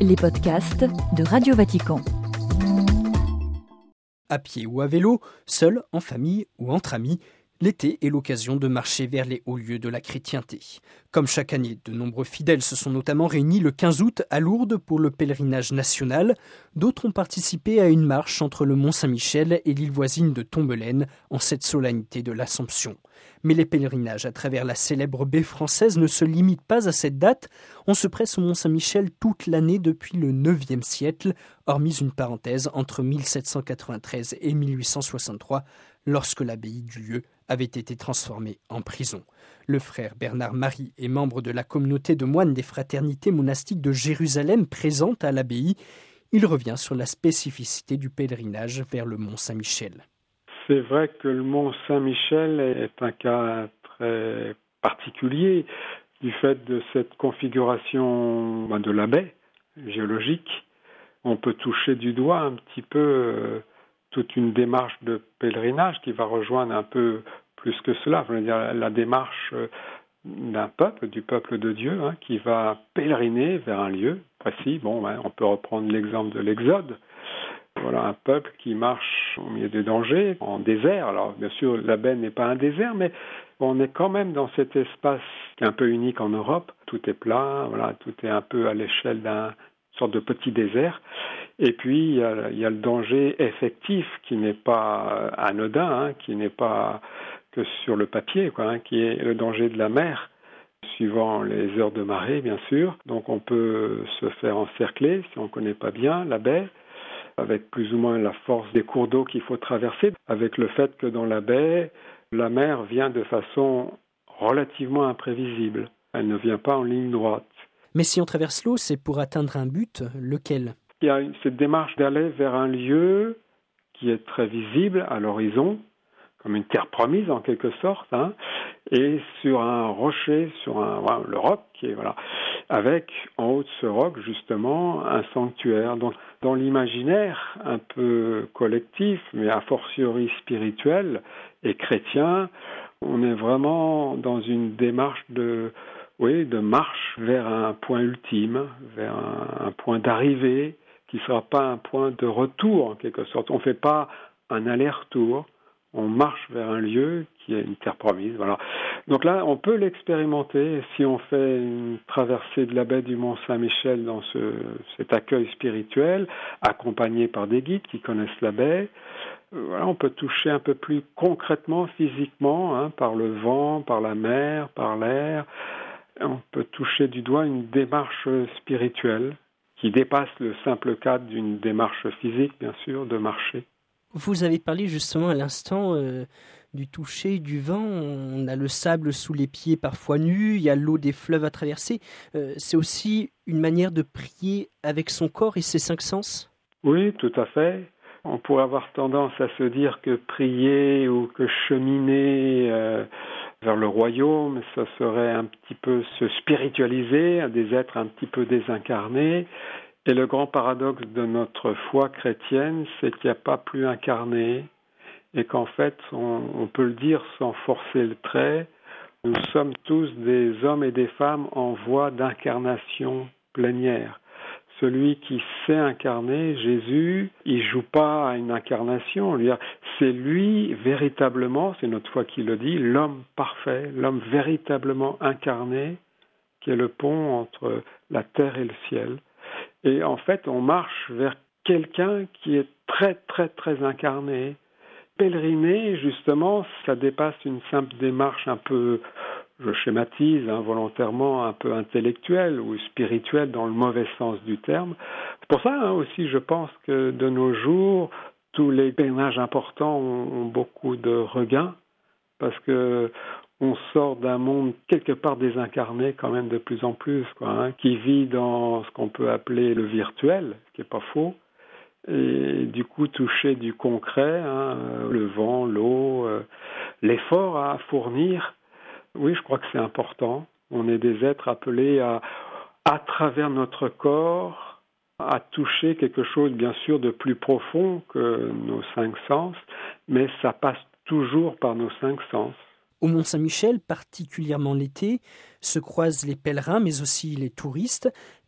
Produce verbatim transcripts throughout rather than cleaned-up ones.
les podcasts de Radio Vatican. À pied ou à vélo, seul, en famille ou entre amis, l'été est l'occasion de marcher vers les hauts lieux de la chrétienté. Comme chaque année, de nombreux fidèles se sont notamment réunis le quinze août à Lourdes pour le pèlerinage national. D'autres ont participé à une marche entre le Mont Saint-Michel et l'île voisine de Tombelaine en cette solennité de l'Assomption. Mais les pèlerinages à travers la célèbre baie française ne se limitent pas à cette date. On se presse au Mont Saint-Michel toute l'année depuis le neuvième siècle, hormis une parenthèse entre mille sept cent quatre-vingt-treize et mille huit cent soixante-trois, lorsque l'abbaye du lieu avait été transformée en prison. Le frère Bernard Marie est membre de la communauté de moines des fraternités monastiques de Jérusalem présente à l'abbaye. Il revient sur la spécificité du pèlerinage vers le Mont Saint-Michel. C'est vrai que le Mont Saint-Michel est un cas très particulier du fait de cette configuration de la baie géologique. On peut toucher du doigt un petit peu euh, toute une démarche de pèlerinage qui va rejoindre un peu plus que cela. Je veux dire, la démarche d'un peuple, du peuple de Dieu, hein, qui va pèleriner vers un lieu précis. Bon, hein, on peut reprendre l'exemple de l'Exode. Voilà, un peuple qui marche au milieu des dangers, en désert. Alors, bien sûr, la baie n'est pas un désert, mais on est quand même dans cet espace qui est un peu unique en Europe. Tout est plat, voilà, tout est un peu à l'échelle d'un sorte de petit désert. Et puis, il y a, il y a le danger effectif qui n'est pas anodin, hein, qui n'est pas que sur le papier, quoi, hein, qui est le danger de la mer, suivant les heures de marée, bien sûr. Donc, on peut se faire encercler, si on ne connaît pas bien la baie, avec plus ou moins la force des cours d'eau qu'il faut traverser, avec le fait que dans la baie, la mer vient de façon relativement imprévisible. Elle ne vient pas en ligne droite. Mais si on traverse l'eau, c'est pour atteindre un but, lequel ? Il y a cette démarche d'aller vers un lieu qui est très visible à l'horizon, comme une terre promise en quelque sorte, hein, et sur un rocher, sur un, voilà, le roc, qui est, voilà, avec en haut de ce roc justement un sanctuaire. Donc dans l'imaginaire un peu collectif, mais a fortiori spirituel et chrétien, on est vraiment dans une démarche de, oui, de marche vers un point ultime, vers un, un point d'arrivée qui ne sera pas un point de retour en quelque sorte. On ne fait pas un aller-retour. On marche vers un lieu qui est une terre promise. Voilà. Donc là, on peut l'expérimenter si on fait une traversée de la baie du Mont Saint-Michel dans ce, cet accueil spirituel, accompagné par des guides qui connaissent la baie. Voilà, on peut toucher un peu plus concrètement, physiquement, hein, par le vent, par la mer, par l'air. On peut toucher du doigt une démarche spirituelle qui dépasse le simple cadre d'une démarche physique, bien sûr, de marcher. Vous avez parlé justement à l'instant euh, du toucher, du vent. On a le sable sous les pieds parfois nus, il y a l'eau des fleuves à traverser. Euh, c'est aussi une manière de prier avec son corps et ses cinq sens ? Oui, tout à fait. On pourrait avoir tendance à se dire que prier ou que cheminer euh, vers le royaume, ça serait un petit peu se spiritualiser, à des êtres un petit peu désincarnés. Et le grand paradoxe de notre foi chrétienne, c'est qu'il n'y a pas plus incarné et qu'en fait, on, on peut le dire sans forcer le trait, nous sommes tous des hommes et des femmes en voie d'incarnation plénière. Celui qui s'est incarné, Jésus, il joue pas à une incarnation. C'est lui véritablement, c'est notre foi qui le dit, l'homme parfait, l'homme véritablement incarné, qui est le pont entre la terre et le ciel. Et en fait, on marche vers quelqu'un qui est très, très, très incarné. Pèleriner, justement, ça dépasse une simple démarche un peu, je schématise hein, volontairement, un peu intellectuelle ou spirituelle dans le mauvais sens du terme. C'est pour ça hein, aussi, je pense que de nos jours, tous les pèlerinages importants ont, ont beaucoup de regain parce que on sort d'un monde quelque part désincarné quand même de plus en plus, quoi, hein, qui vit dans ce qu'on peut appeler le virtuel, ce qui n'est pas faux, et du coup toucher du concret, hein, le vent, l'eau, euh, l'effort à fournir. Oui, je crois que c'est important. On est des êtres appelés à, à travers notre corps, à toucher quelque chose bien sûr de plus profond que nos cinq sens, mais ça passe toujours par nos cinq sens. Au Mont Saint-Michel, particulièrement l'été, se croisent les pèlerins, mais aussi les touristes.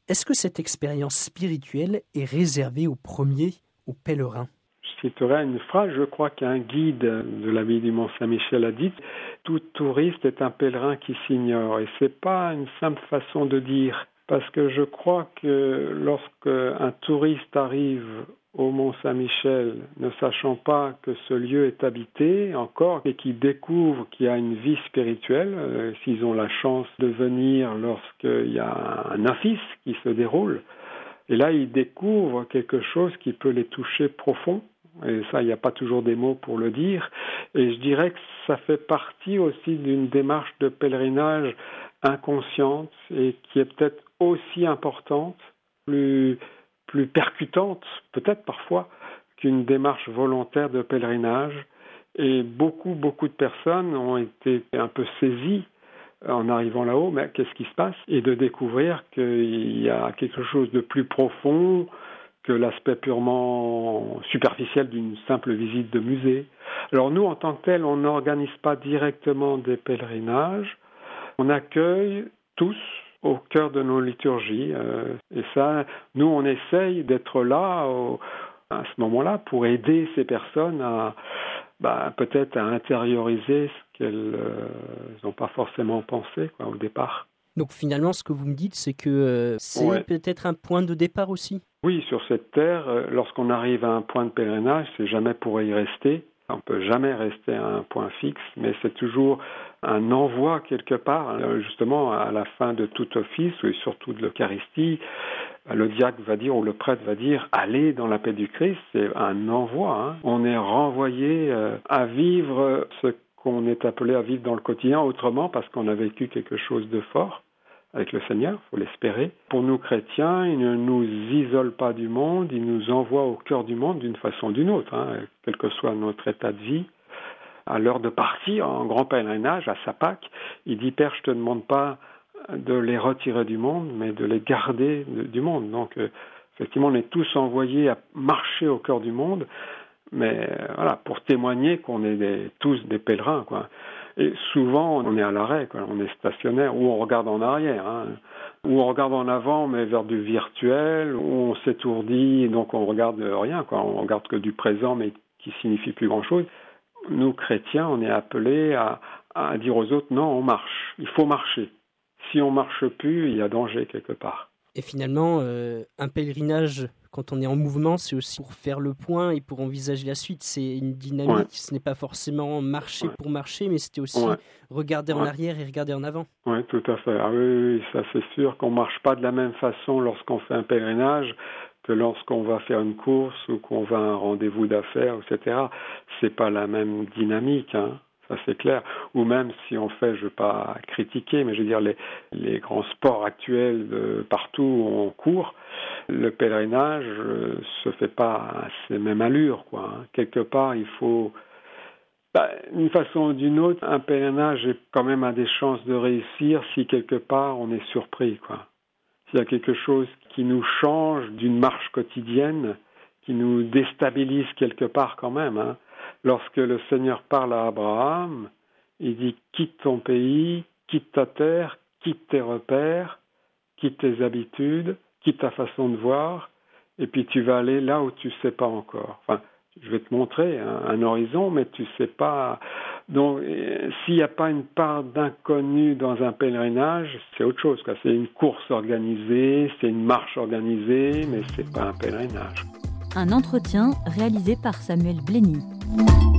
Est-ce que cette expérience spirituelle est réservée aux premiers, aux pèlerins ? Je citerai une phrase, je crois qu'un guide de l'abbaye du Mont-Saint-Michel a dit « Tout touriste est un pèlerin qui s'ignore ». Et ce n'est pas une simple façon de dire, parce que je crois que lorsqu'un touriste arrive au Mont-Saint-Michel, ne sachant pas que ce lieu est habité encore et qui découvre qu'il y a une vie spirituelle, euh, s'ils ont la chance de venir lorsqu'il y a un office qui se déroule, et là ils découvrent quelque chose qui peut les toucher profond, et ça il n'y a pas toujours des mots pour le dire, et je dirais que ça fait partie aussi d'une démarche de pèlerinage inconsciente et qui est peut-être aussi importante, plus plus percutante, peut-être parfois, qu'une démarche volontaire de pèlerinage. Et beaucoup, beaucoup de personnes ont été un peu saisies en arrivant là-haut, mais qu'est-ce qui se passe ? Et de découvrir qu'il y a quelque chose de plus profond que l'aspect purement superficiel d'une simple visite de musée. Alors nous, en tant que tel, on n'organise pas directement des pèlerinages. On accueille tous au cœur de nos liturgies. Euh, et ça, nous, on essaye d'être là au, à ce moment-là pour aider ces personnes à bah, peut-être à intérioriser ce qu'elles n'ont euh, pas forcément pensé quoi, au départ. Donc finalement, ce que vous me dites, c'est que euh, c'est ouais. peut-être un point de départ aussi ? Oui, sur cette terre, euh, lorsqu'on arrive à un point de pèlerinage, c'est jamais pour y rester. On ne peut jamais rester à un point fixe, mais c'est toujours un envoi quelque part, justement à la fin de tout office, et surtout de l'Eucharistie. Le diacre va dire, ou le prêtre va dire, allez dans la paix du Christ, c'est un envoi. Hein. On est renvoyé à vivre ce qu'on est appelé à vivre dans le quotidien autrement, parce qu'on a vécu quelque chose de fort avec le Seigneur, il faut l'espérer. Pour nous chrétiens, il ne nous isole pas du monde, il nous envoie au cœur du monde d'une façon ou d'une autre, hein, quel que soit notre état de vie. À l'heure de partir en grand pèlerinage, à sa Pâque, il dit « Père, je ne te demande pas de les retirer du monde, mais de les garder de, du monde. » Donc, euh, effectivement, on est tous envoyés à marcher au cœur du monde, mais euh, voilà, pour témoigner qu'on est des, tous des pèlerins, quoi. Et souvent, on est à l'arrêt, quoi. On est stationnaire, ou on regarde en arrière, hein, ou on regarde en avant, mais vers du virtuel, ou on s'étourdit, et donc on regarde rien, quoi. On regarde que du présent, mais qui signifie plus grand-chose. Nous, chrétiens, on est appelés à, à dire aux autres, non, on marche, il faut marcher. Si on marche plus, il y a danger quelque part. Et finalement, euh, un pèlerinage, quand on est en mouvement, c'est aussi pour faire le point et pour envisager la suite. C'est une dynamique, ouais. Ce n'est pas forcément marcher ouais. pour marcher, mais c'était aussi ouais. regarder en ouais. arrière et regarder en avant. Oui, tout à fait. Ah, oui, oui, ça c'est sûr qu'on ne marche pas de la même façon lorsqu'on fait un pèlerinage que lorsqu'on va faire une course ou qu'on va à un rendez-vous d'affaires, et cetera. C'est pas la même dynamique, hein. Ça c'est clair. Ou même si on fait, je ne veux pas critiquer, mais je veux dire les, les grands sports actuels de partout où on court, le pèlerinage ne se fait pas à ces mêmes allures, quoi. Hein. Quelque part, il faut, bah, d'une façon ou d'une autre, un pèlerinage est quand même a des chances de réussir si quelque part on est surpris, quoi. S'il y a quelque chose qui nous change d'une marche quotidienne, qui nous déstabilise quelque part quand même, hein. Lorsque le Seigneur parle à Abraham, il dit « quitte ton pays, quitte ta terre, quitte tes repères, quitte tes habitudes, quitte ta façon de voir, et puis tu vas aller là où tu ne sais pas encore. » Enfin, je vais te montrer un, un horizon, mais tu ne sais pas. Donc, s'il n'y a pas une part d'inconnu dans un pèlerinage, c'est autre chose, quoi. C'est une course organisée, c'est une marche organisée, mais ce n'est pas un pèlerinage. Un entretien réalisé par Samuel Blény.